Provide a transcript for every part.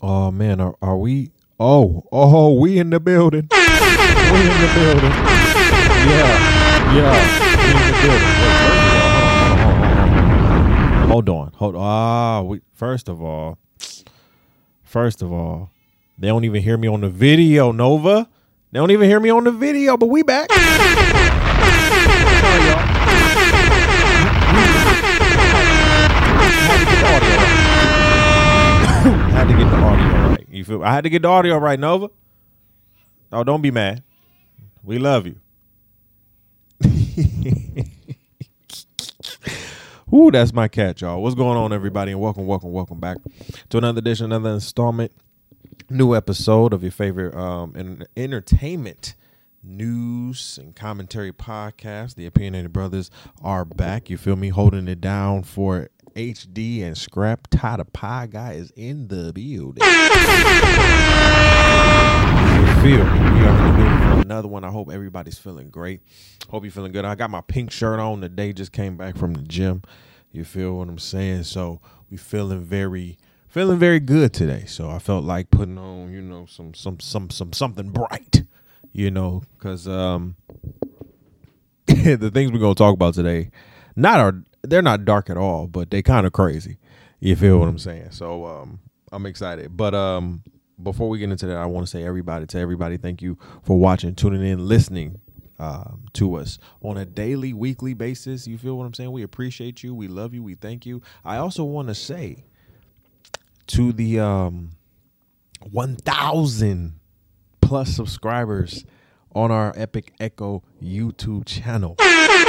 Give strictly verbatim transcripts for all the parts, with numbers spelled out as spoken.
Oh man, are, are we? Oh, oh, we in the building. We in the building. Yeah, yeah, we in the building. Wait, hold on, hold on, hold on. Ah, we. First of all, first of all, they don't even hear me on the video, Nova. They don't even hear me on the video, but we back. Sorry, y'all. Had to get the audio right. You feel? I had to get the audio right, Nova. Oh, don't be mad. We love you. Ooh, that's my cat, y'all. What's going on, everybody? And welcome, welcome, welcome back to another edition, another installment, new episode of your favorite um en- entertainment news and commentary podcast. The Opinionated Brothers are back. You feel me? Holding it down for H D and Scrap. Ty the Pie Guy is in the building. You feel me? We are in the building for another one. I hope everybody's feeling great. Hope you're feeling good. I got my pink shirt on today. Just came back from the gym. You feel what I'm saying? So we feeling very, feeling very good today. So I felt like putting on, you know, some, some, some, some, something bright. You know, because um, the things we're gonna talk about today, not are they're not dark at all, but they kind of crazy. You feel what I'm saying? So um, I'm excited. But um, before we get into that, I want to say everybody to everybody, thank you for watching, tuning in, listening um, to us on a daily, weekly basis. You feel what I'm saying? We appreciate you. We love you. We thank you. I also want to say to the um, one thousand plus subscribers on our Epic Echo YouTube channel.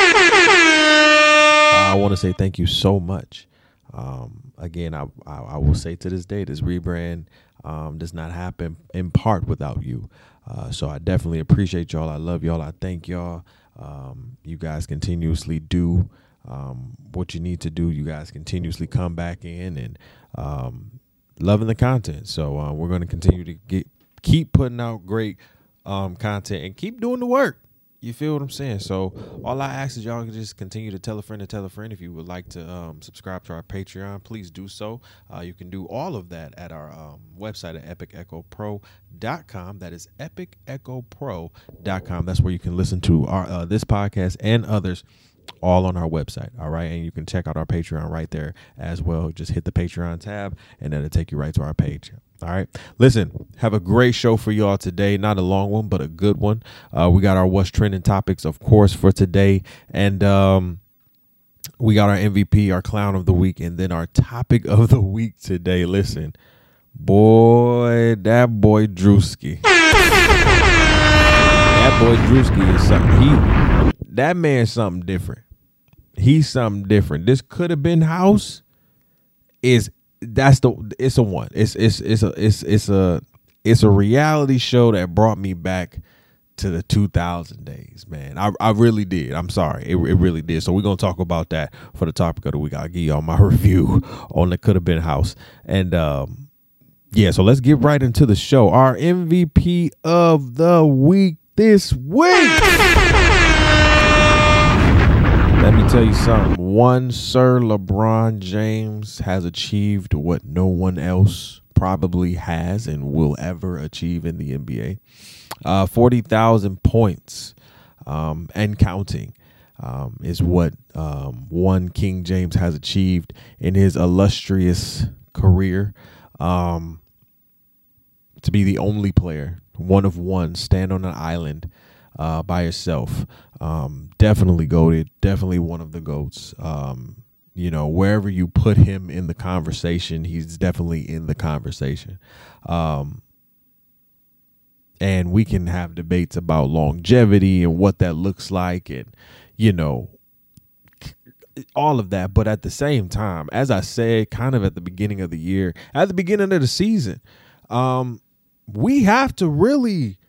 I want to say thank you so much. Um, again, I, I I will say to this day, this rebrand um, does not happen in part without you. Uh, so I definitely appreciate y'all. I love y'all. I thank y'all. Um, you guys continuously do um, what you need to do. You guys continuously come back in and um, loving the content. So uh, we're going to continue to get keep putting out great um, content and keep doing the work. You feel what I'm saying? So all I ask is y'all can just continue to tell a friend to tell a friend. If you would like to um, subscribe to our Patreon, please do so. Uh, you can do all of that at our um, website at epic echo pro dot com. That is epic echo pro dot com. That's where you can listen to our uh, this podcast and others all on our website. All right. And you can check out our Patreon right there as well. Just hit the Patreon tab and that'll take you right to our page. All right. Listen, have a great show for y'all today. Not a long one, but a good one. Uh, we got our What's Trending topics, of course, for today. And um, we got our M V P, our Clown of the Week, and then our topic of the week today. Listen, boy, that boy Drewski. That boy Drewski is something. He, that man's something different. He's something different. This Could Have Been House is That's the it's a one. It's it's it's a it's it's a it's a reality show that brought me back to the two thousand days, man. I I really did. I'm sorry. It it really did. So we're going to talk about that for the topic of the week. I'll give y'all my review on the Could Have Been House. And um yeah, so let's get right into the show. Our M V P of the week this week. Let me tell you something. One, Sir LeBron James has achieved what no one else probably has and will ever achieve in the N B A. Uh, forty thousand points um, and counting um, is what um, one King James has achieved in his illustrious career. Um, to be the only player, one of one, stand on an island Uh, by yourself. Um, definitely goated, definitely one of the GOATs. Um, you know, wherever you put him in the conversation, he's definitely in the conversation. Um, and we can have debates about longevity and what that looks like and, you know, all of that. But at the same time, as I said, kind of at the beginning of the year, at the beginning of the season, um, we have to really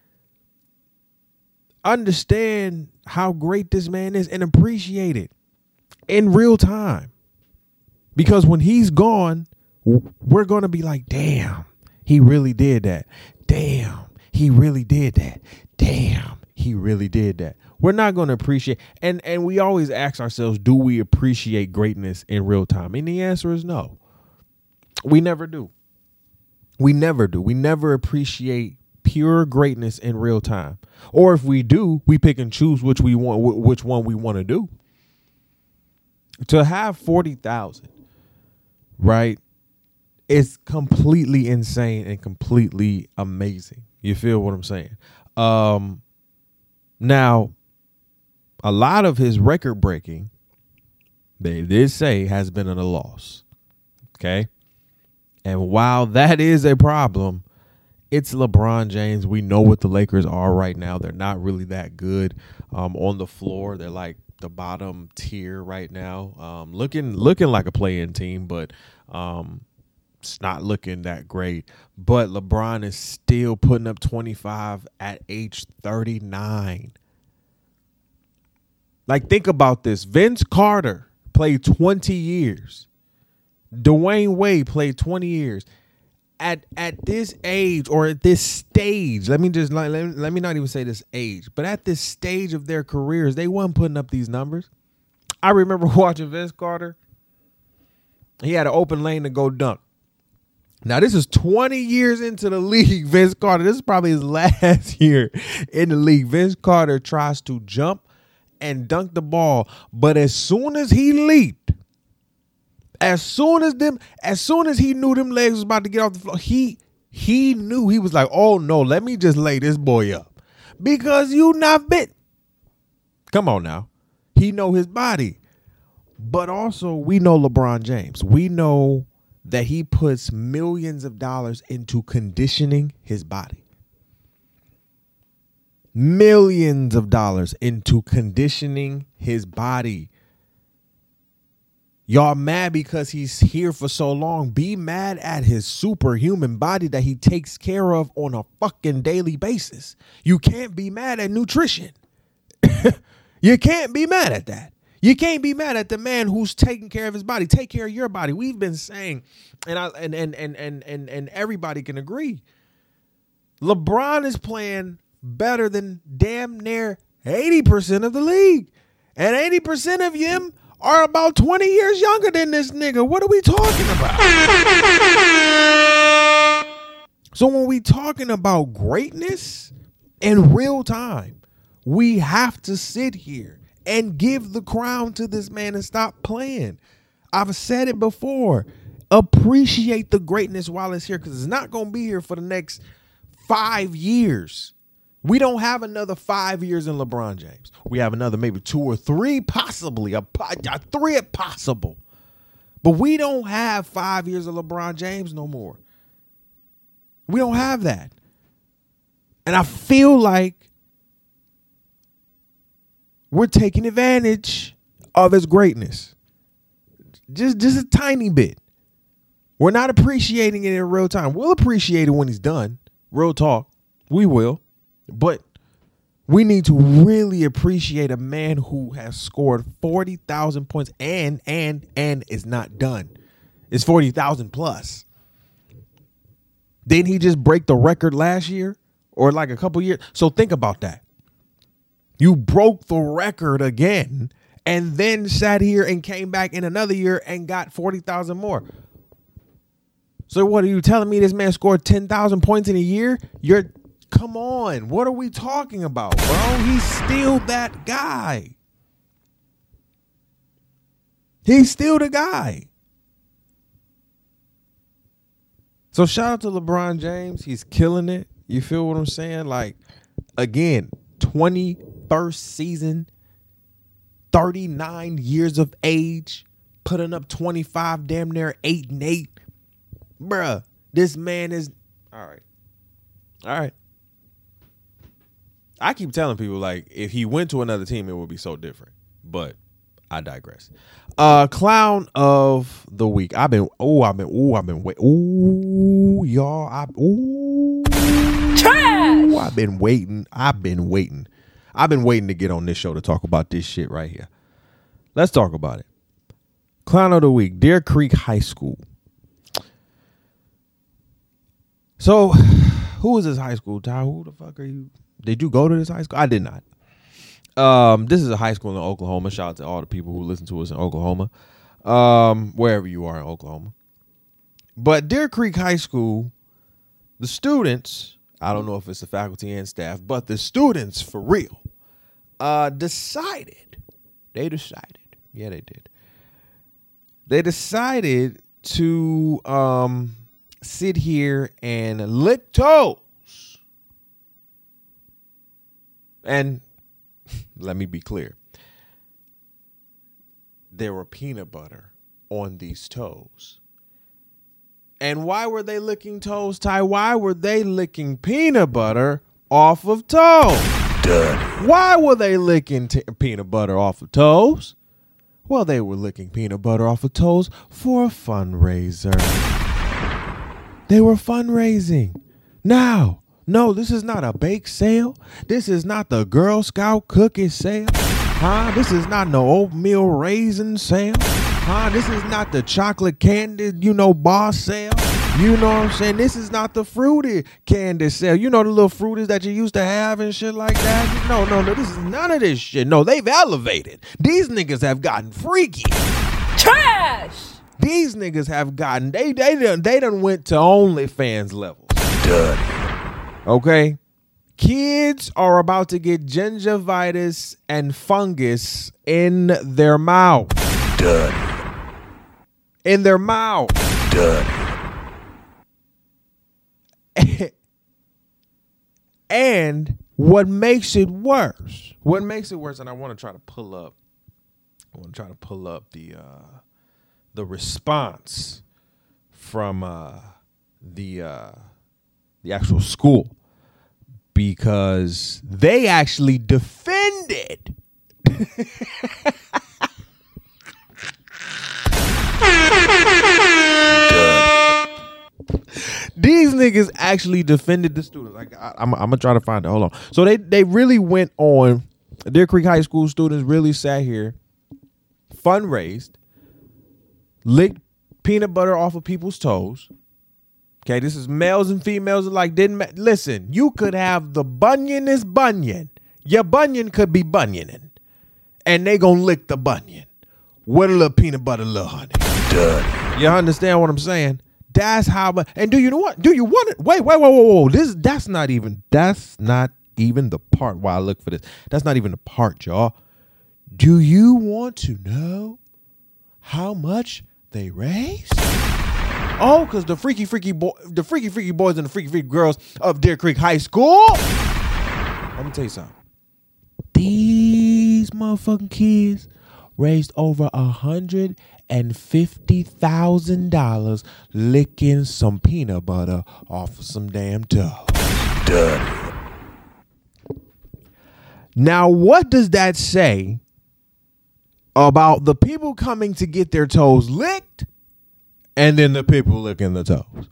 understand how great this man is and appreciate it in real time. Because when he's gone, we're going to be like, damn, he really did that. Damn, he really did that. Damn, he really did that. We're not going to appreciate. And, and we always ask ourselves, do we appreciate greatness in real time? And the answer is no. We never do. We never do. We never appreciate pure greatness in real time. Or if we do, we pick and choose which we want, which one we want to do. To have forty thousand, right, is completely insane and completely amazing. You feel what I'm saying? Um, now, a lot of his record breaking, they did say, has been at a loss. Okay. And while that is a problem, it's LeBron James. We know what the Lakers are right now. They're not really that good um, on the floor. They're like the bottom tier right now, um, looking looking like a play-in team, but um, it's not looking that great. But LeBron is still putting up twenty-five at age thirty-nine. Like, think about this. Vince Carter played twenty years. Dwayne Wade played twenty years. At at this age, or at this stage, let me just let, let, let me not even say this age, but at this stage of their careers, they weren't putting up these numbers. I remember watching Vince Carter. He had an open lane to go dunk. Now, this is twenty years into the league, Vince Carter. This is probably his last year in the league. Vince Carter tries to jump and dunk the ball, but as soon as he leaped, As soon as them, as soon as he knew them legs was about to get off the floor, he he knew. He was like, "Oh no, let me just lay this boy up, because you not bit." Come on now, he know his body, but also we know LeBron James. We know that he puts millions of dollars into conditioning his body. Millions of dollars into conditioning his body. Y'all mad because he's here for so long. Be mad at his superhuman body that he takes care of on a fucking daily basis. You can't be mad at nutrition. You can't be mad at that. You can't be mad at the man who's taking care of his body. Take care of your body. We've been saying, and I and and and and and, and everybody can agree, LeBron is playing better than damn near eighty percent of the league. And eighty percent of them are about twenty years younger than this nigga. What are we talking about? So when we talking about greatness in real time, we have to sit here and give the crown to this man and stop playing. I've said it before. Appreciate the greatness while it's here, because it's not going to be here for the next five years. We don't have another five years in LeBron James. We have another maybe two or three, possibly a, a three at possible. But we don't have five years of LeBron James no more. We don't have that. And I feel like we're taking advantage of his greatness. Just, just a tiny bit. We're not appreciating it in real time. We'll appreciate it when he's done. Real talk. We will. But we need to really appreciate a man who has scored forty thousand points and, and, and is not done. It's forty thousand plus. Didn't he just break the record last year or like a couple years? So think about that. You broke the record again and then sat here and came back in another year and got forty thousand more. So what are you telling me? This man scored ten thousand points in a year? You're Come on. What are we talking about, bro? He's still that guy. He's still the guy. So shout out to LeBron James. He's killing it. You feel what I'm saying? Like, again, twenty-first season, thirty-nine years of age, putting up twenty-five, damn near eight and eight. Bruh, this man is, all right. All right. I keep telling people, like, if he went to another team, it would be so different. But I digress. Uh, clown of the week. I've been, oh, I've been, oh, I've been waiting. Oh, y'all. I, oh, trash. I've been waiting. I've been waiting. I've been waiting to get on this show to talk about this shit right here. Let's talk about it. Clown of the week. Deer Creek High School. So, who is this high school, Ty? Who the fuck are you? Did you go to this high school? I did not. Um, this is a high school in Oklahoma. Shout out to all the people who listen to us in Oklahoma, um, wherever you are in Oklahoma. But Deer Creek High School the students, I don't know if it's the faculty and staff, but the students for real, uh, decided, they decided, yeah, they did. They decided to um, sit here and lick toes. And let me be clear. There were peanut butter on these toes. And why were they licking toes, Ty? Why were they licking peanut butter off of toes? Dirty. Why were they licking t- peanut butter off of toes? Well, they were licking peanut butter off of toes for a fundraiser. They were fundraising. Now, no, this is not a bake sale. This is not the Girl Scout cookie sale. Huh? This is not no oatmeal raisin sale. Huh? This is not the chocolate candy, you know, bar sale. You know what I'm saying? This is not the fruity candy sale. You know the little fruities that you used to have and shit like that? No, no, no. This is none of this shit. No, they've elevated. These niggas have gotten freaky. Trash! These niggas have gotten, they they done, they done went to OnlyFans levels. Dirty. Okay? Kids are about to get gingivitis and fungus in their mouth. Dirty. In their mouth. Dirty. And what makes it worse, what makes it worse, and I want to try to pull up, I want to try to pull up the uh, the response from uh, the uh, the actual school, because they actually defended these niggas actually defended the students. Like I, I'm, I'm gonna try to find it. Hold on. So they they really went on. Deer Creek High School students really sat here, fundraised, licked peanut butter off of people's toes. Okay, this is males and females alike. Didn't ma- listen. You could have the bunionest bunion. Your bunion could be bunioning, and they gonna lick the bunion with a little peanut butter, little honey. Dirty. You understand what I'm saying? That's how. And do you know what? Do you want it? Wait, wait, wait, wait, wait. This that's not even. That's not even the part why I look for this. That's not even the part, y'all. Do you want to know how much they raised? Oh, because the freaky, freaky boy, the freaky, freaky boys and the freaky, freaky girls of Deer Creek High School. Let me tell you something. These motherfucking kids raised over a hundred and fifty thousand dollars licking some peanut butter off of some damn toes. Dirty. Now, what does that say about the people coming to get their toes licked and then the people licking the toes?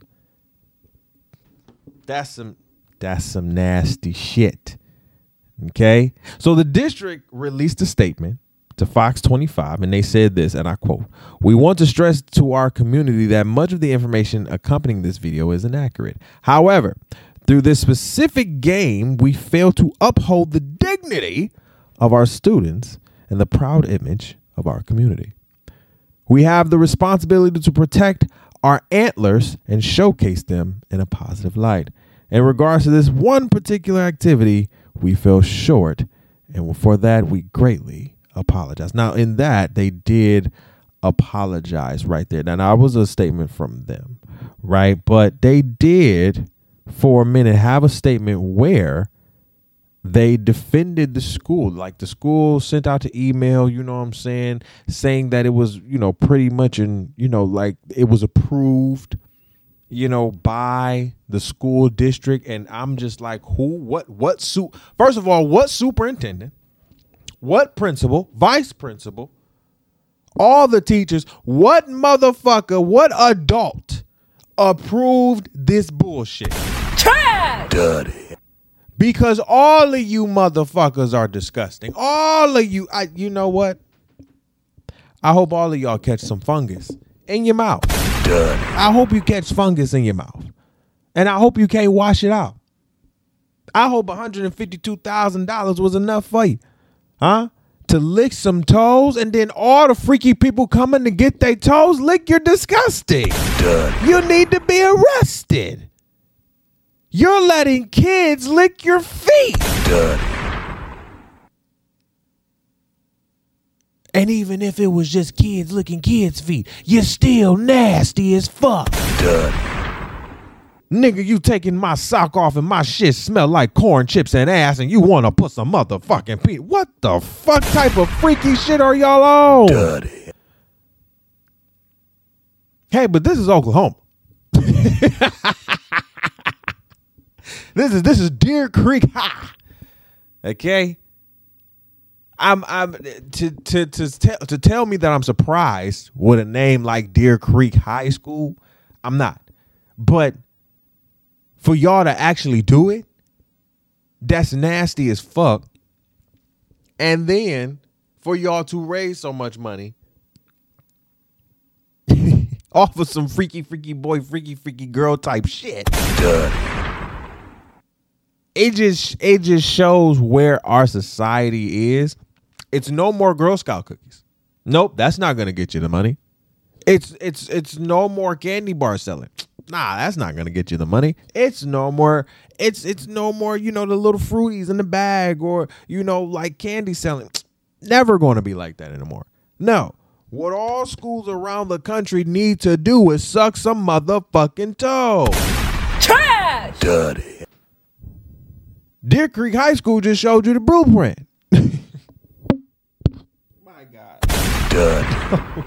That's some that's some nasty shit. Okay? So the district released a statement to Fox twenty-five, and they said this, and I quote, "We want to stress to our community that much of the information accompanying this video is inaccurate. However, through this specific game, we fail to uphold the dignity of our students and the proud image of our community. We have the responsibility to protect our antlers and showcase them in a positive light. In regards to this one particular activity, we fell short, and for that, we greatly apologize." Now, in that, they did apologize right there. Now, that was a statement from them, right? But they did, for a minute, have a statement where they defended the school. Like the school sent out an email, you know what I'm saying, saying that it was, you know, pretty much in, you know, like it was approved, you know, by the school district. And I'm just like, who, what, what, su- first of all, what superintendent? What principal, vice principal, all the teachers, what motherfucker, what adult approved this bullshit? Trash! Dirty. Because all of you motherfuckers are disgusting. All of you, I, you know what? I hope all of y'all catch some fungus in your mouth. Dirty. I hope you catch fungus in your mouth. And I hope you can't wash it out. I hope one hundred fifty-two thousand dollars was enough for you. Huh? To lick some toes, and then all the freaky people coming to get their toes licked. You're disgusting. Dirty. You need to be arrested. You're letting kids lick your feet. Dirty. And even if it was just kids licking kids' feet, you're still nasty as fuck. Dirty. Nigga, you taking my sock off and my shit smell like corn chips and ass and you want to put some motherfucking pee. What the fuck type of freaky shit are y'all on? Dirty. Hey, but this is Oklahoma. This is this is Deer Creek High. Okay? I'm I'm to to to tell to tell me that I'm surprised with a name like Deer Creek High School. I'm not. But for y'all to actually do it, that's nasty as fuck. And then for y'all to raise so much money off of some freaky, freaky boy, freaky, freaky girl type shit. Dirty. It just it just shows where our society is. It's no more Girl Scout cookies. Nope, that's not gonna get you the money. It's it's it's no more candy bar selling. Nah, that's not gonna get you the money. It's no more. It's it's no more. You know, the little fruities in the bag, or you know, like candy selling. Never gonna be like that anymore. No. What all schools around the country need to do is suck some motherfucking toe. Trash! Dirty. Deer Creek High School just showed you the blueprint. My God. Dirty.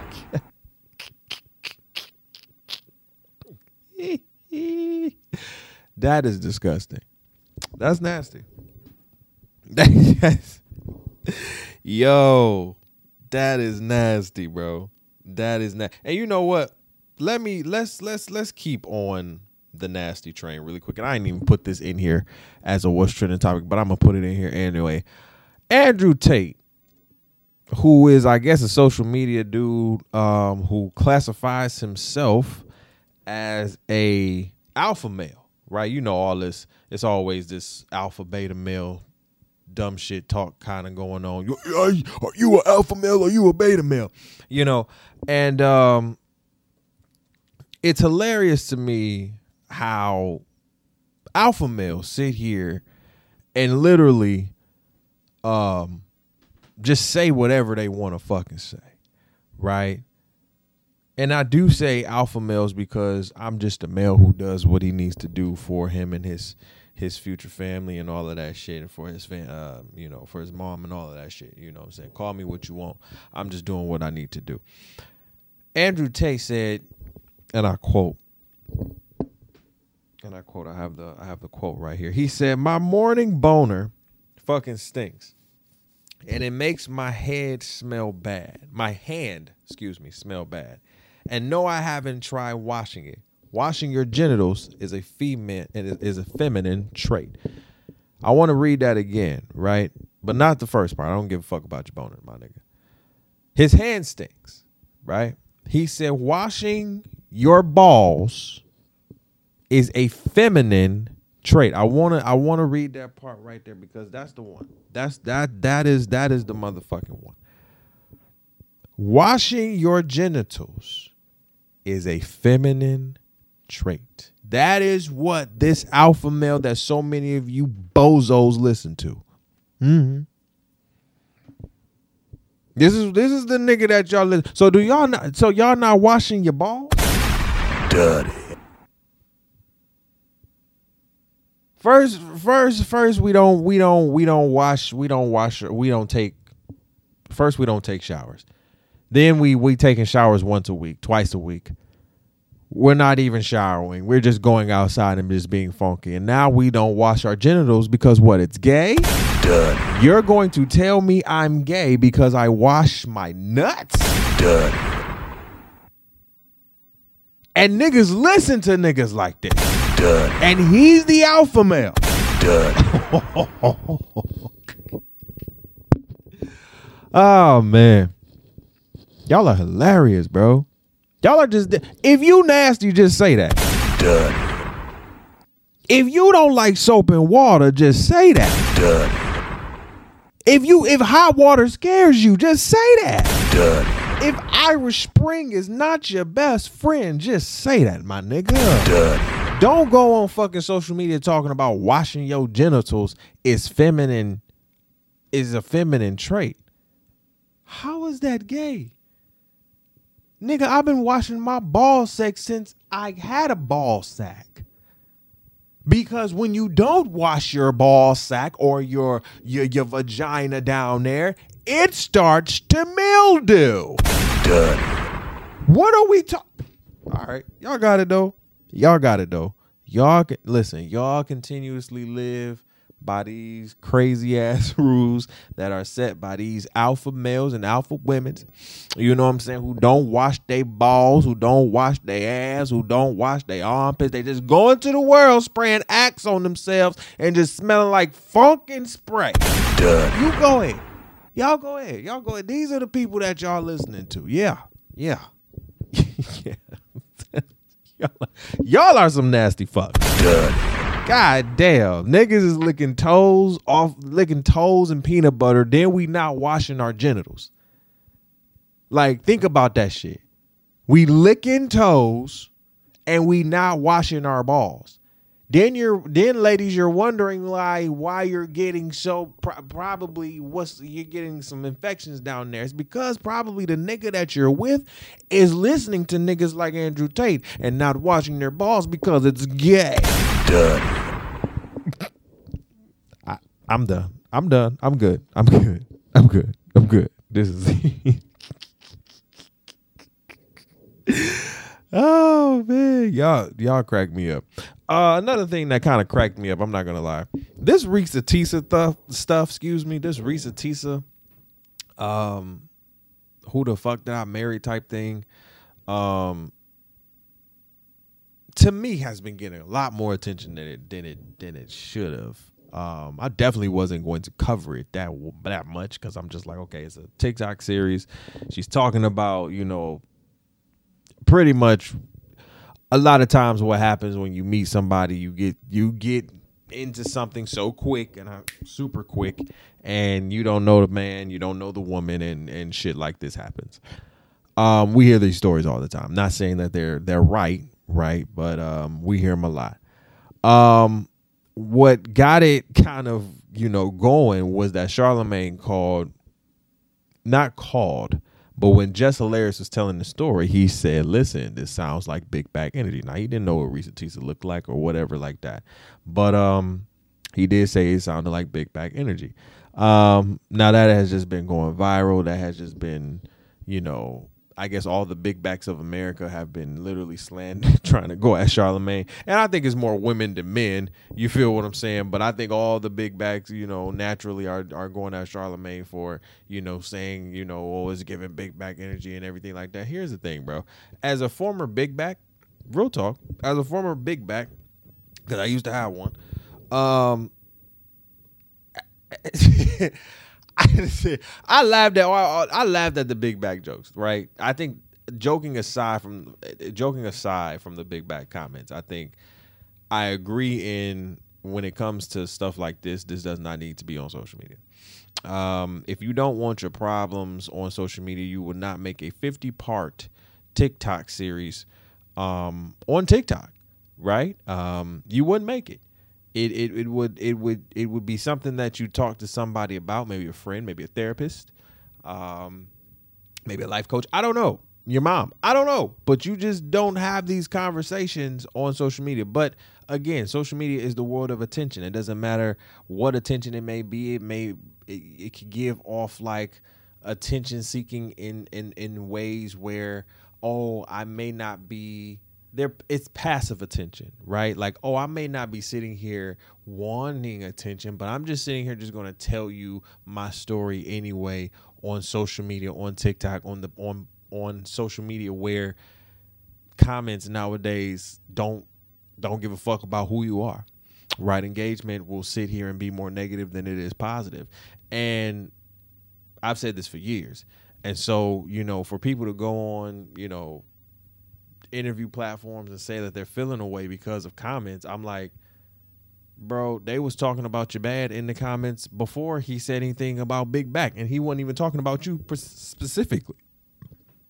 That is disgusting. That's nasty. That's, yo, that is nasty, bro. That is nasty. And you know what? Let me let's let's let's keep on the nasty train really quick. And I didn't even put this in here as a what's trending topic, but I'm gonna put it in here anyway. Andrew Tate, who is, I guess, a social media dude, um, who classifies himself as a alpha male, right? You know all this. It's always this alpha beta male dumb shit talk kind of going on. You, are you, are you an alpha male or you a beta male? You know, and um, it's hilarious to me how alpha males sit here and literally um, just say whatever they want to fucking say, right? And I do say alpha males because I'm just a male who does what he needs to do for him and his his future family and all of that shit, and for his fam, uh, you know, for his mom and all of that shit. You know what I'm saying? Call me what you want. I'm just doing what I need to do. Andrew Tate said, and I quote, and I quote, I have the I have the quote right here. He said, "My morning boner fucking stinks. And it makes my head smell bad. My hand, excuse me, smell bad. And no, I haven't tried washing it. Washing your genitals is a female is a feminine trait." I want to read that again, right? But not the first part. I don't give a fuck about your boner, my nigga. His hand stinks, right? He said washing your balls is a feminine trait. I want to I want to read that part right there because that's the one. That's that that is that is the motherfucking one. Washing your genitals is a feminine trait. That is what this alpha male that so many of you bozos listen to. Mm-hmm. This is this is the nigga that y'all listen. So do y'all not? So y'all not washing your balls? Dirty. First, first, first, we don't, we don't, we don't wash, we don't wash, we don't take. First, we don't take showers. Then we we taking showers once a week, twice a week. We're not even showering. We're just going outside and just being funky. And now we don't wash our genitals because what? It's gay? Dirty. You're going to tell me I'm gay because I wash my nuts? Dirty. And niggas listen to niggas like this. Dirty. And he's the alpha male. Dirty. Oh, man. Y'all are hilarious, bro. Y'all are just, if you nasty, just say that. Dirty. If you don't like soap and water, just say that. Dirty. If you, if hot water scares you, just say that. Dirty. If Irish Spring is not your best friend, just say that, my nigga. Dirty. Don't go on fucking social media talking about washing your genitals is feminine, is a feminine trait. How is that gay? Nigga, I've been washing my ball sack since I had a ball sack. Because when you don't wash your ball sack or your, your, your vagina down there, it starts to mildew. Done. What are we talking? All right, y'all got it though. Y'all got it though. Y'all can, listen. Y'all continuously live by these crazy ass rules that are set by these alpha males and alpha women. You know what I'm saying? Who don't wash their balls, who don't wash their ass, who don't wash their armpits. They just go into the world spraying Axe on themselves and just smelling like funkin' spray. Done. You go ahead. Y'all go ahead. Y'all go ahead. These are the people that y'all listening to. Yeah. Yeah. Yeah. y'all, y'all are some nasty fucks. Done. God damn. Niggas is licking toes off, licking toes and peanut butter. Then we not washing our genitals. Like, think about that shit. We licking toes and we not washing our balls. Then you're, then ladies, you're wondering why, why you're getting so pro- probably what's you're getting some infections down there. It's because probably the nigga that you're with is listening to niggas like Andrew Tate and not washing their balls because it's gay. Done. I, I'm done. I'm done. I'm good. I'm good. I'm good. I'm good. This is. Oh man, y'all y'all crack me up. Uh, another thing that kind of cracked me up, I'm not gonna lie. This Risa Tisa stuff, stuff, excuse me. This Risa Tisa, um, who the fuck did I marry type thing, um, to me has been getting a lot more attention than it than it than it should have. Um, I definitely wasn't going to cover it that that much because I'm just like, okay, it's a TikTok series. She's talking about, you know, pretty much a lot of times what happens when you meet somebody, you get you get into something so quick and uh, super quick, and you don't know the man, you don't know the woman, and and shit like this happens. Um, we hear these stories all the time. Not saying that they're they're right, right, but um, we hear them a lot. Um, what got it kind of, you know, going was that Charlemagne called, not called, but when Jess Hilarious was telling the story, he said, listen, this sounds like Big Back Energy. Now, he didn't know what Risa Tisa looked like or whatever like that. But um, he did say it sounded like Big Back Energy. Um, now, that has just been going viral. That has just been, you know, I guess all the big backs of America have been literally slandering, trying to go at Charlemagne. And I think it's more women than men. You feel what I'm saying? But I think all the big backs, you know, naturally are, are going at Charlemagne for, you know, saying, you know, oh, it's giving big back energy and everything like that. Here's the thing, bro. As a former big back, real talk, as a former big back, because I used to have one, um, I laughed at I laughed at the big back jokes, right? I think joking aside from joking aside from the big back comments, I think I agree in when it comes to stuff like this, this does not need to be on social media. Um, if you don't want your problems on social media, you would not make a fifty part TikTok series um, on TikTok, right? Um, you wouldn't make it. It, it it would it would it would be something that you talk to somebody about, maybe a friend, maybe a therapist, um, maybe a life coach. I don't know. Your mom. I don't know. But you just don't have these conversations on social media. But again, social media is the world of attention. It doesn't matter what attention it may be. It may it, it can give off like attention seeking in in in ways where, oh, I may not be. There, it's passive attention, right? Like, oh, I may not be sitting here wanting attention, but I'm just sitting here just going to tell you my story anyway on social media, on TikTok, on the on on social media, where comments nowadays don't don't give a fuck about who you are, right? Engagement will sit here and be more negative than it is positive, and I've said this for years. And so, you know, for people to go on, you know, interview platforms and say that they're feeling away because of comments, I'm like, bro, they was talking about you bad in the comments before he said anything about Big Back, and he wasn't even talking about you specifically.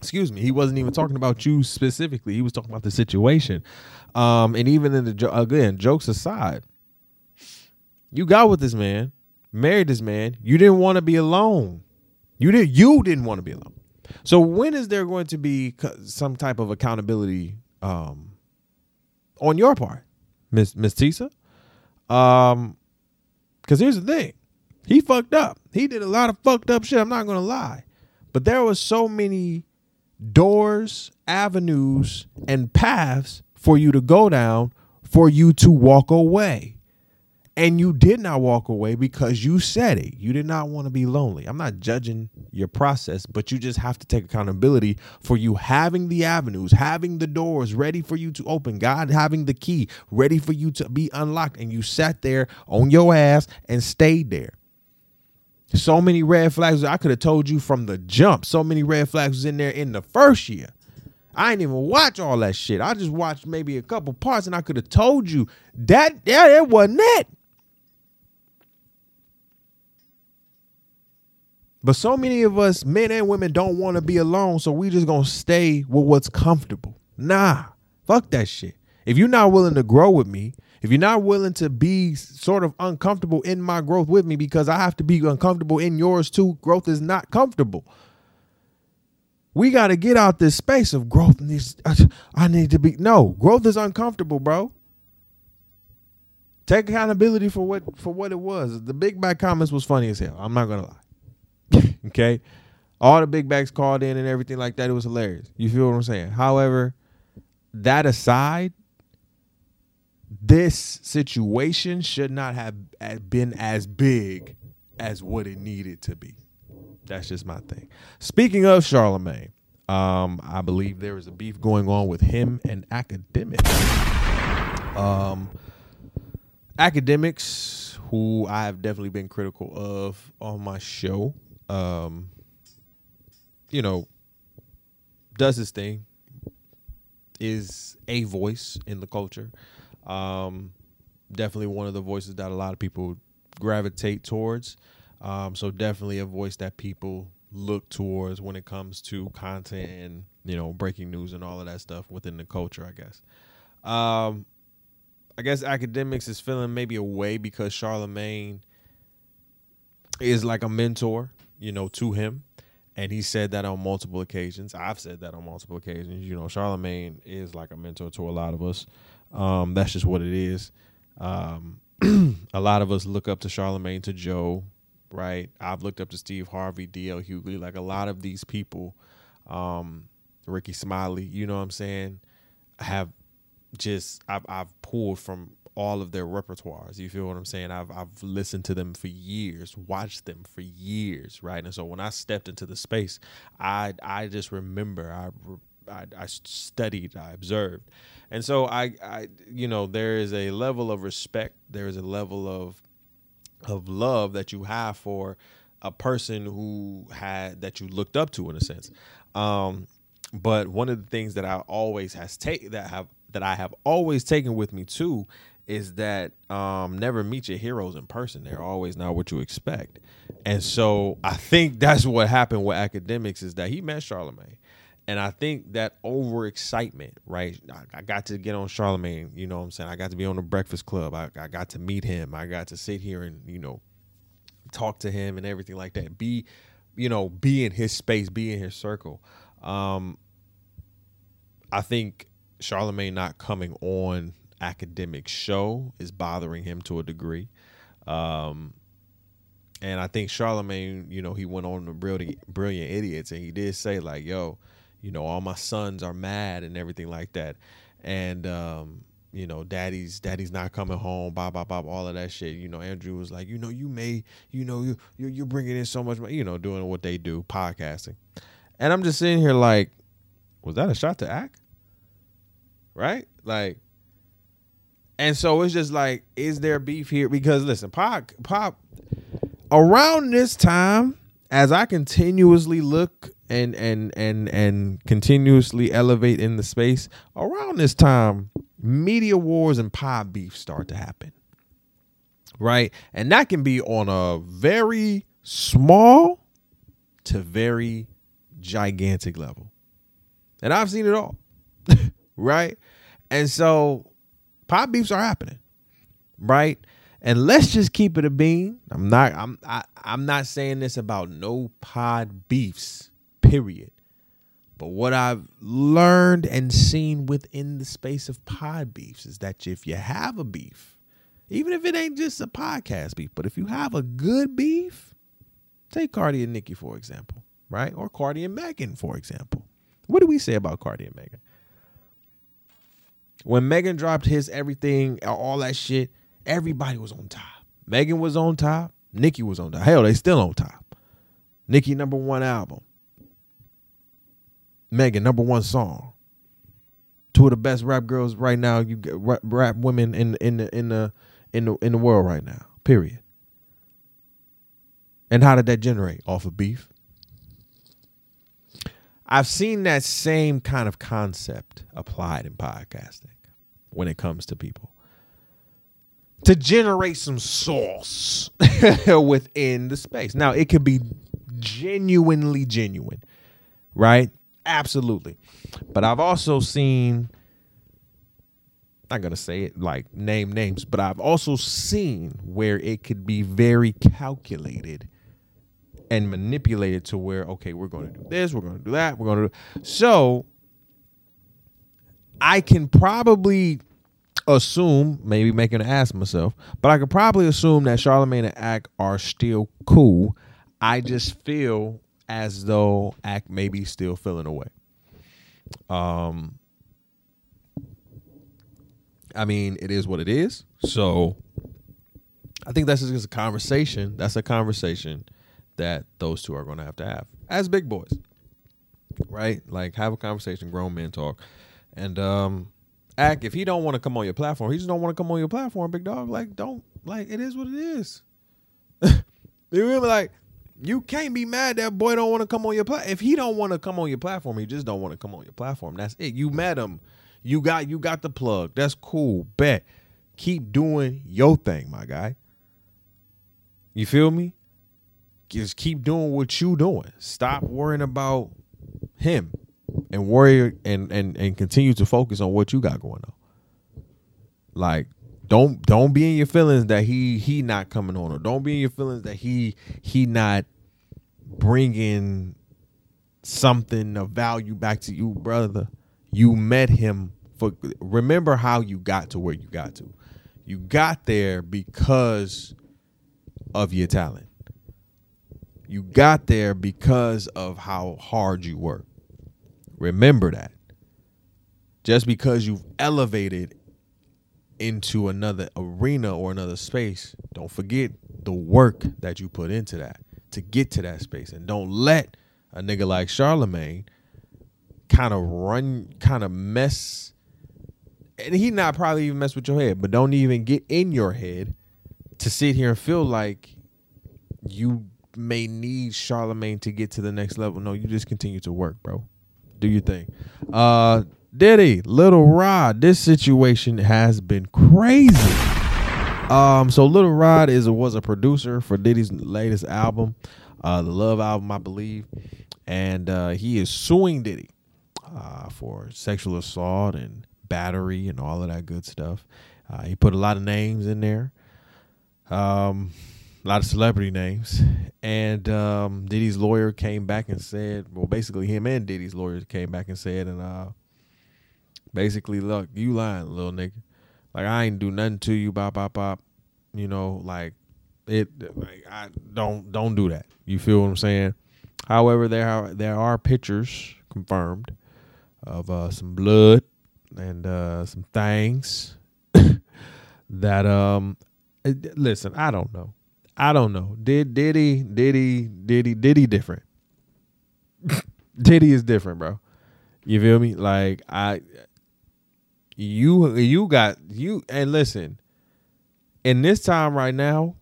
Excuse me. He wasn't even talking about you specifically. He was talking about the situation. Um, and even in the jo- again, jokes aside, you got with this man, married this man. You didn't want to be alone. You did. You didn't want to be alone. So when is there going to be some type of accountability um, on your part, Miss Miss Tisa? Um, because here's the thing, he fucked up. He did a lot of fucked up shit. I'm not gonna lie, but there was so many doors, avenues, and paths for you to go down, for you to walk away. And you did not walk away because you said it. You did not want to be lonely. I'm not judging your process, but you just have to take accountability for you having the avenues, having the doors ready for you to open, God having the key ready for you to be unlocked. And you sat there on your ass and stayed there. So many red flags. I could have told you from the jump. So many red flags was in there in the first year. I didn't even watch all that shit. I just watched maybe a couple parts and I could have told you that, yeah, it wasn't it. But so many of us, men and women, don't want to be alone, so we just going to stay with what's comfortable. Nah, fuck that shit. If you're not willing to grow with me, if you're not willing to be sort of uncomfortable in my growth with me, because I have to be uncomfortable in yours too, growth is not comfortable. We got to get out this space of growth. Needs, I need to be, no, growth is uncomfortable, bro. Take accountability for what, for what it was. The Big Back comments was funny as hell. I'm not going to lie. Okay, all the big bags called in and everything like that. It was hilarious. You feel what I'm saying? However, that aside, this situation should not have been as big as what it needed to be. That's just my thing. Speaking of Charlamagne, um, I believe there is a beef going on with him and Academics. Um, Academics, who I have definitely been critical of on my show. Um, you know, does his thing, is a voice in the culture. Um, definitely one of the voices that a lot of people gravitate towards. Um, so definitely a voice that people look towards when it comes to content and, you know, breaking news and all of that stuff within the culture, I guess. Um, I guess Academics is feeling maybe away because Charlamagne is like a mentor, you know, to him. And he said that on multiple occasions. I've said that on multiple occasions. You know, Charlamagne is like a mentor to a lot of us. Um, that's just what it is. Um, a lot of us look up to Charlamagne, to Joe, right? I've looked up to Steve Harvey, D L Hughley, like a lot of these people, um, Ricky Smiley, you know what I'm saying, have just, I've, I've pulled from all of their repertoires. You feel what I'm saying? I've I've listened to them for years, watched them for years, right? And so when I stepped into the space, I I just remember I I, I studied, I observed, and so I I you know there is a level of respect, there is a level of of love that you have for a person who had that you looked up to in a sense. Um, but one of the things that I always has take that have that I have always taken with me too is that um, never meet your heroes in person. They're always not what you expect. And so I think that's what happened with Academics, is that he met Charlamagne. And I think that overexcitement, right? I, I got to get on Charlamagne, you know what I'm saying? I got to be on the Breakfast Club. I, I got to meet him. I got to sit here and, you know, talk to him and everything like that. Be, you know, be in his space, be in his circle. Um, I think Charlamagne not coming on Academic show is bothering him to a degree. Um, and I think Charlamagne, you know, he went on the Brilliant, Brilliant Idiots, and he did say like, yo, you know, all my sons are mad and everything like that. And, um, you know, daddy's daddy's not coming home, blah, blah, blah, all of that shit. You know, Andrew was like, you know, you may, you know, you, you, you're bringing in so much, you know, doing what they do, podcasting. And I'm just sitting here like, was that a shot to Ack? Right? Like, and so it's just like, is there beef here? Because listen, Pop, Pop, around this time, as I continuously look and and and and continuously elevate in the space, around this time, media wars and Pop beef start to happen, right? And that can be on a very small to very gigantic level. And I've seen it all. Right? And so pod beefs are happening. Right? And let's just keep it a bean. I'm not I'm I, I'm not saying this about no pod beefs, period. But what I've learned and seen within the space of pod beefs is that if you have a beef, even if it ain't just a podcast beef, but if you have a good beef, take Cardi and Nicki, for example, right? Or Cardi and Megan, for example. What do we say about Cardi and Megan? When Megan dropped his everything, all that shit, everybody was on top. Megan was on top. Nicki was on top. Hell, they still on top. Nicki, number one album. Megan, number one song. Two of the best rap girls right now. You get rap, rap women in in the in the in the in the world right now. Period. And how did that generate? Off of beef. I've seen that same kind of concept applied in podcasting when it comes to people. To generate some sauce within the space. Now, it could be genuinely genuine, right? Absolutely. But I've also seen, not going to say it like name names, but I've also seen where it could be very calculated and manipulated to where, okay, we're going to do this, we're going to do that, we're going to do. So I can probably assume, maybe making an ass of myself, but I could probably assume that Charlamagne and Ak are still cool. I just feel as though Ak may be still feeling away. Um, I mean, it is what it is. So I think that's just a conversation. That's a conversation that those two are going to have to have as big boys, right? Like, have a conversation, grown men talk. And um, Ak, if he don't want to come on your platform, he just don't want to come on your platform, big dog. Like, don't, like, it is what it is. You remember, like, you can't be mad that boy don't want to come on your platform. If he don't want to come on your platform, he just don't want to come on your platform. That's it. You met him. You got you got the plug. That's cool. Bet. Keep doing your thing, my guy. You feel me? Just keep doing what you doing. Stop worrying about him and worry and and and continue to focus on what you got going on. Like, Don't don't be in your feelings that he he not coming on, or don't be in your feelings that he he not bringing something of value back to you, brother. You met him for. Remember how you got to where you got to. You got there because of your talent. You got there because of how hard you work. Remember that. Just because you've elevated into another arena or another space, don't forget the work that you put into that to get to that space. And don't let a nigga like Charlamagne kind of run, kind of mess, and he not probably even mess with your head, but don't even get in your head to sit here and feel like you may need Charlamagne to get to the next level. No, you just continue to work, bro. Do your thing. Uh, Diddy, Little Rod, this situation has been crazy. Um, so Little Rod is was a producer for Diddy's latest album, uh, the Love album, I believe, and uh, he is suing Diddy uh, for sexual assault and battery and all of that good stuff. Uh, he put a lot of names in there, um, a lot of celebrity names, and um, Diddy's lawyer came back and said, well, basically him and Diddy's lawyers came back and said, and uh. Basically, look, you lying, little nigga. Like, I ain't do nothing to you, bop, bop, bop. You know, like, it, like, I don't, don't do that. You feel what I'm saying? However, there are, there are pictures confirmed of uh, some blood and uh, some things that, um, it, listen, I don't know. I don't know. Did Diddy, Diddy, Diddy, Diddy different. Diddy is different, bro. You feel me? Like, I... You you got you and listen, in this time right now,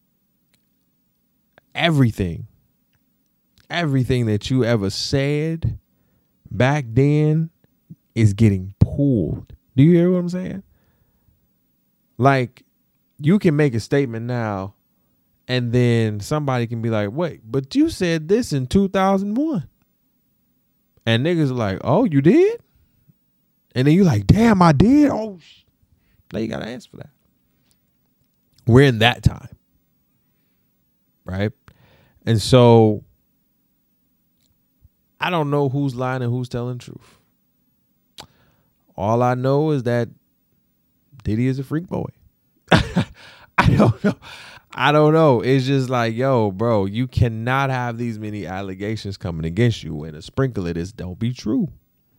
everything, everything that you ever said back then is getting pulled. Do you hear what I'm saying? Like, you can make a statement now and then somebody can be like, wait, but you said this in two thousand one. And niggas are like, oh, you did? And then you like, damn, I did? Oh, sh-. Now you got to answer for that. We're in that time. Right? And so I don't know who's lying and who's telling the truth. All I know is that Diddy is a freak boy. I don't know. I don't know. It's just like, yo, bro, you cannot have these many allegations coming against you and a sprinkle of this don't be true.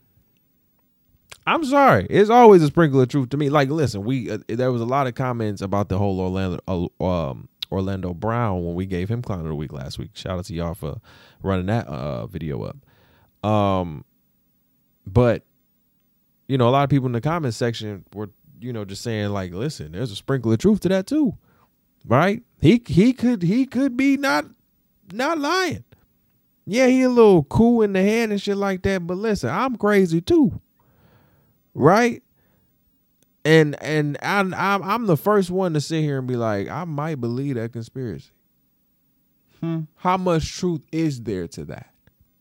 I'm sorry. It's always a sprinkle of truth to me. Like, listen, we uh, there was a lot of comments about the whole Orlando uh, um, Orlando Brown when we gave him Clown of the Week last week. Shout out to y'all for running that uh, video up. Um, but, you know, a lot of people in the comment section were, you know, just saying like, listen, there's a sprinkle of truth to that too. Right? He he could he could be not not lying. Yeah, he a little cool in the head and shit like that. But listen, I'm crazy too. Right? And and I'm I'm, I'm the first one to sit here and be like, I might believe that conspiracy. Hmm. How much truth is there to that?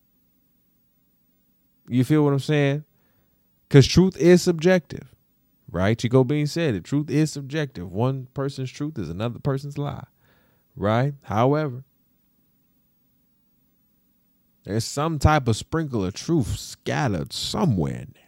You feel what I'm saying? Because truth is subjective. Right? Chico Bean said it. Truth is subjective. One person's truth is another person's lie. Right? However, there's some type of sprinkle of truth scattered somewhere in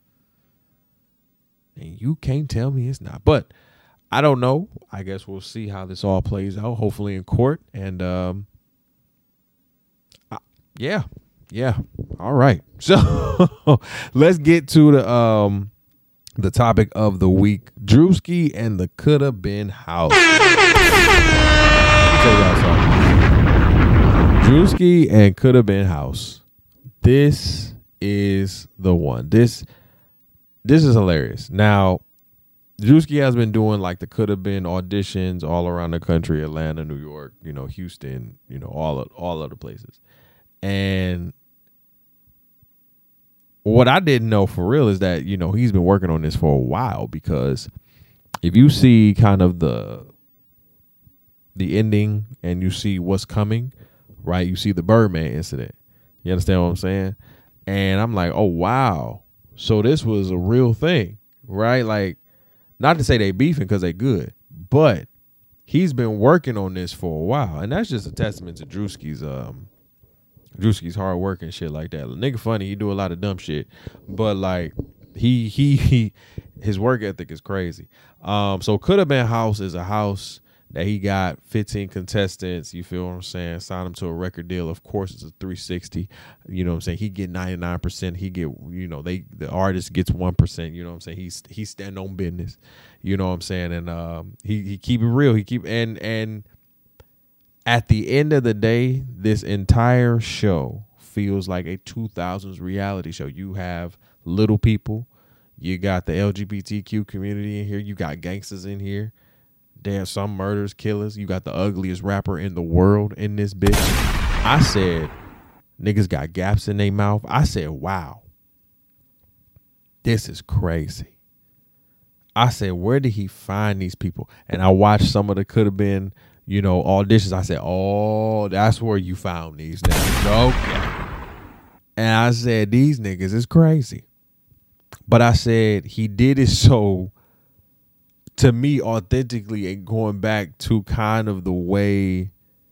there. And you can't tell me it's not. But I don't know. I guess we'll see how this all plays out, hopefully in court. And um, I, yeah. Yeah. All right. So let's get to the um the topic of the week. Drewski and the Coulda Been House. Let me tell y'all something. Drewski and Coulda Been House. This is the one. This this is hilarious. Now, Drewski has been doing like the Coulda Been auditions all around the country, Atlanta, New York, you know, Houston, you know, all of, all other places. And what I didn't know for real is that, you know, he's been working on this for a while, because if you see kind of the the ending and you see what's coming, right? You see the Birdman incident. You understand what I'm saying? And I'm like, oh, wow. So this was a real thing, right? Like, not to say they beefing because they good, but he's been working on this for a while. And that's just a testament to Drewski's um Drewski's hard work and shit like that. Nigga funny, he do a lot of dumb shit, but like he he he his work ethic is crazy. Um, so Coulda Been House is a house that he got fifteen contestants. You feel what I'm saying? Signed him to a record deal. Of course, it's a three sixty. You know what I'm saying? He get ninety-nine percent. He get, you know, they the artist gets one percent. You know what I'm saying? He's he stand on business. You know what I'm saying? And um, he he keep it real. He keep and and. At the end of the day, this entire show feels like a two thousands reality show. You have little people. You got the L G B T Q community in here. You got gangsters in here. There's some murders, killers. You got the ugliest rapper in the world in this bitch. I said, niggas got gaps in their mouth. I said, wow. This is crazy. I said, where did he find these people? And I watched some of the Coulda Been, you know, auditions. I said, oh, that's where you found these niggas. Okay. And I said, these niggas is crazy. But I said, he did it so, to me, authentically, and going back to kind of the way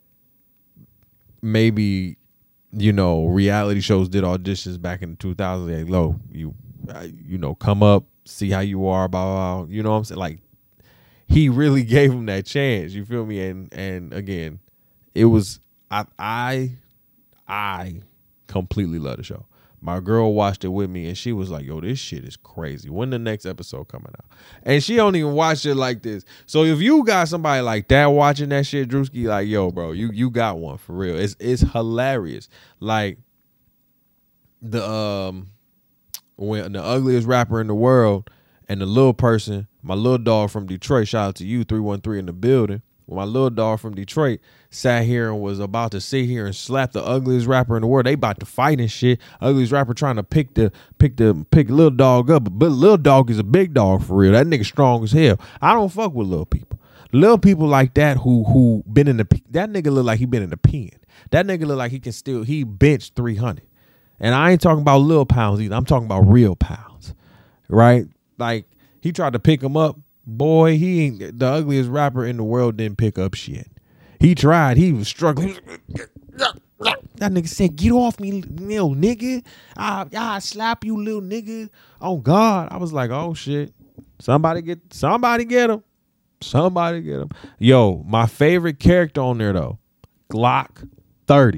maybe, you know, reality shows did auditions back in the two thousands. Like, low, you, you know, come up, see how you are, blah, blah, blah. You know what I'm saying? Like, he really gave him that chance. You feel me? And and again, it was I I I completely love the show. My girl watched it with me and she was like, yo, this shit is crazy. When the next episode coming out? And she don't even watch it like this. So if you got somebody like that watching that shit, Drewski, like, yo, bro, you you got one for real. It's it's hilarious. Like the um when the ugliest rapper in the world and the little person, my little dog from Detroit, shout out to you, three one three in the building. When my little dog from Detroit sat here and was about to sit here and slap the ugliest rapper in the world, they about to fight and shit. Ugliest rapper trying to pick the pick the pick little dog up, but little dog is a big dog for real. That nigga strong as hell. I don't fuck with little people. Little people like that who who been in the that nigga look like he been in the pen. That nigga look like he can still he bench three hundred. And I ain't talking about little pounds either. I'm talking about real pounds, right? Like, he tried to pick him up. Boy, he ain't the ugliest rapper in the world. Didn't pick up shit. He tried. He was struggling. That nigga said, "Get off me, little nigga. I, I slap you, little nigga. Oh God." I was like, "Oh shit. Somebody get, somebody get him. Somebody get him." Yo, my favorite character on there though, Glock thirty.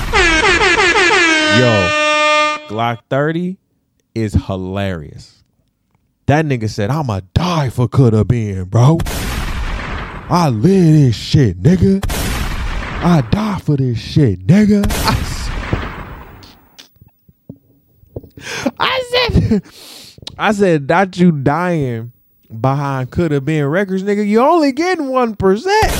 Yo, Glock thirty is hilarious. That nigga said, "I'ma die for coulda been, bro. I live this shit, nigga. I die for this shit, nigga." I, I said, I said, "Not you dying behind coulda been records, nigga. You only getting one percent."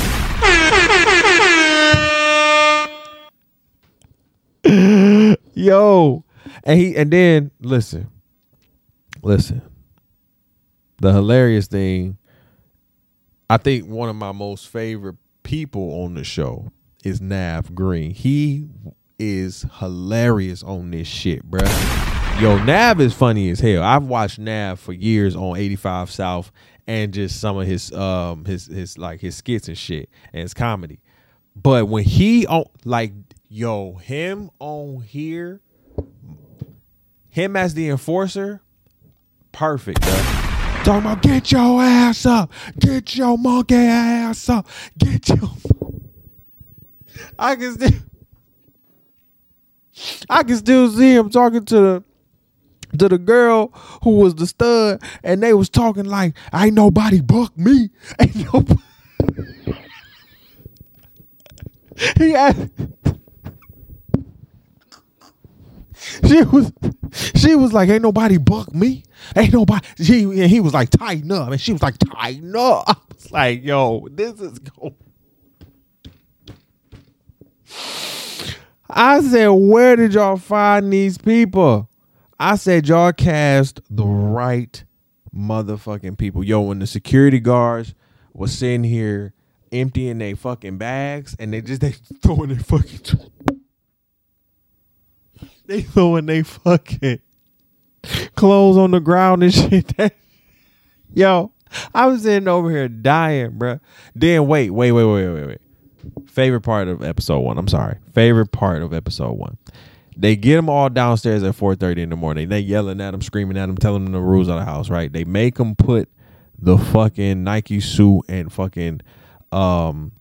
Yo, and he and then listen, listen. The hilarious thing, I think one of my most favorite people on the show is Nav Green. He is hilarious on this shit, bruh. Yo, Nav is funny as hell. I've watched Nav for years on eighty-five South and just some of his um his his like his skits and shit and his comedy. But when he on like yo, him on here, him as the enforcer, perfect, bruh. Talking about get your ass up, get your monkey ass up, get your. I can still, I can still see him talking to the, to the girl who was the stud, and they was talking like, "Ain't nobody buck me, ain't nobody." He had. She was, she was like, "Ain't nobody buck me, ain't nobody." She and he was like, "Tighten up," and she was like, "Tighten up." I was like, "Yo, this is going." I said, "Where did y'all find these people?" I said, "Y'all cast the right motherfucking people." Yo, when the security guards was sitting here emptying their fucking bags, and they just they throwing their fucking. They throwing they fucking clothes on the ground and shit. Yo, I was sitting over here dying, bro. Then wait, wait, wait, wait, wait, wait. Favorite part of episode one. I'm sorry. Favorite part of episode one. They get them all downstairs at four thirty in the morning. They yelling at them, screaming at them, telling them the rules of the house, right? They make them put the fucking Nike suit and fucking um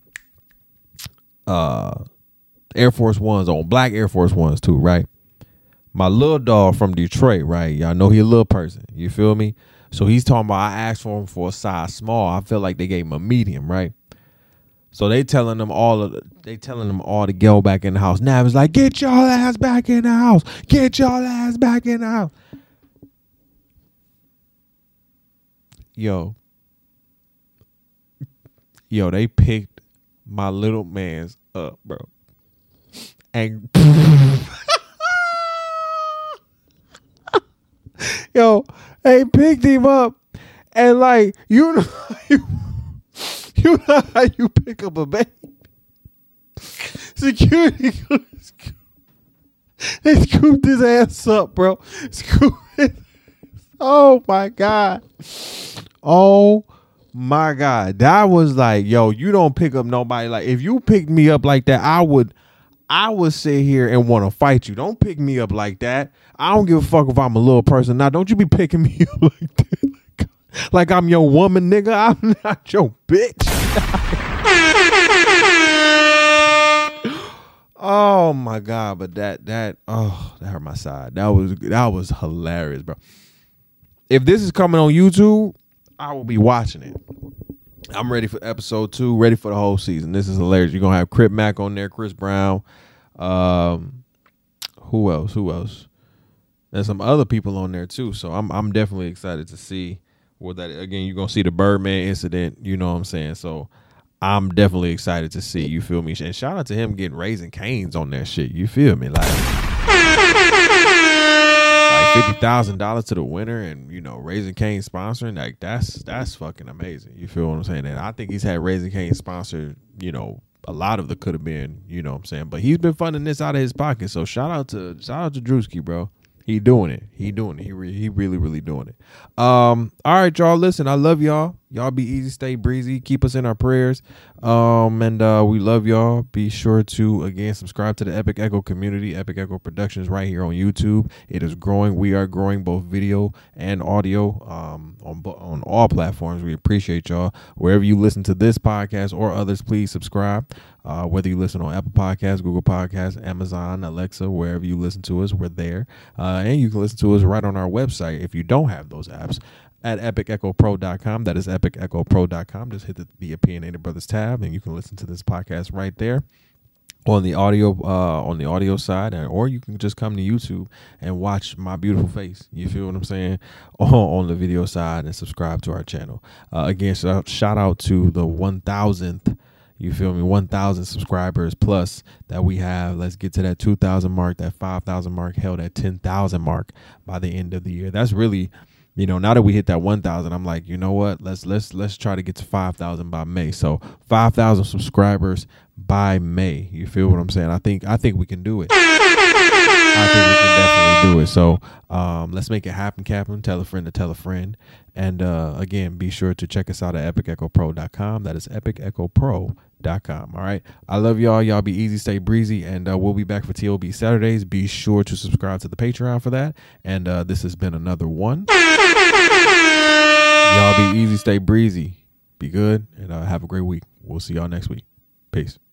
uh Air Force Ones on, black Air Force Ones too, right? My little dog from Detroit, right? Y'all know he a little person. You feel me? So he's talking about, I asked for him for a size small. I feel like they gave him a medium, right? So they telling them all of the, they telling them all to go back in the house. Nav is like, "Get y'all ass back in the house. Get y'all ass back in the house." Yo. Yo, they picked my little man's up, bro. And yo, they picked him up, and like, you know, you, you know how you pick up a baby. Security, they scooped his ass up, bro. Scooped his, oh my God, oh my God, that was like, yo, you don't pick up nobody. Like, if you picked me up like that, I would. I would sit here and want to fight you. Don't pick me up like that. I don't give a fuck if I'm a little person. Now, don't you be picking me up like that. Like, like I'm your woman, nigga. I'm not your bitch. Oh my God. But that, that, oh, that hurt my side. That was, that was hilarious, bro. If this is coming on YouTube, I will be watching it. I'm ready for episode two, ready for the whole season. This is hilarious. You're going to have Crip Mac on there, Chris Brown. Um, who else? Who else? There's some other people on there too. So I'm I'm definitely excited to see what that, again, you're going to see the Birdman incident. You know what I'm saying? So I'm definitely excited to see, you feel me? And shout out to him getting Raising Cane's on that shit. You feel me? Like, like fifty thousand dollars to the winner, and, you know, Raising Cane sponsoring, like, that's that's fucking amazing. You feel what I'm saying? And I think he's had Raising Cane sponsor, you know, a lot of the could have been, you know what I'm saying? But he's been funding this out of his pocket. So shout out to shout out to Drewski, bro. He doing it. He doing it. He re- he really, really doing it. Um, all right, y'all. Listen, I love y'all. Y'all be easy, stay breezy. Keep us in our prayers. Um, and uh, we love y'all. Be sure to, again, subscribe to the Epic Echo community, Epic Echo Productions right here on YouTube. It is growing. We are growing both video and audio um, on, on all platforms. We appreciate y'all. Wherever you listen to this podcast or others, please subscribe. Uh, whether you listen on Apple Podcasts, Google Podcasts, Amazon, Alexa, wherever you listen to us, we're there. Uh, and you can listen to us right on our website if you don't have those apps at epic echo pro dot com. That is epic echo pro dot com. Just hit the, the Opinionated Brothers tab, and you can listen to this podcast right there on the audio uh, on the audio side, and, or you can just come to YouTube and watch my beautiful face. You feel what I'm saying? On, on the video side, and subscribe to our channel. Uh, again, shout, shout out to the one thousandth. You feel me? one thousand subscribers plus that we have. Let's get to that two thousand mark, that five thousand mark, hell, that ten thousand mark by the end of the year. That's really, you know, now that we hit that one thousand, I'm like, you know what? Let's let's let's try to get to five thousand by May. So five thousand subscribers by May. You feel what I'm saying? I think I think we can do it. I think we can definitely do it. So um, let's make it happen, Captain. Tell a friend to tell a friend. And uh, again, be sure to check us out at epic echo pro dot com. That is epic echo pro dot com. All right. I love y'all. Y'all be easy, stay breezy. And uh, we'll be back for T O B Saturdays. Be sure to subscribe to the Patreon for that. And uh, this has been another one. Y'all be easy, stay breezy. Be good. And uh, have a great week. We'll see y'all next week. Peace.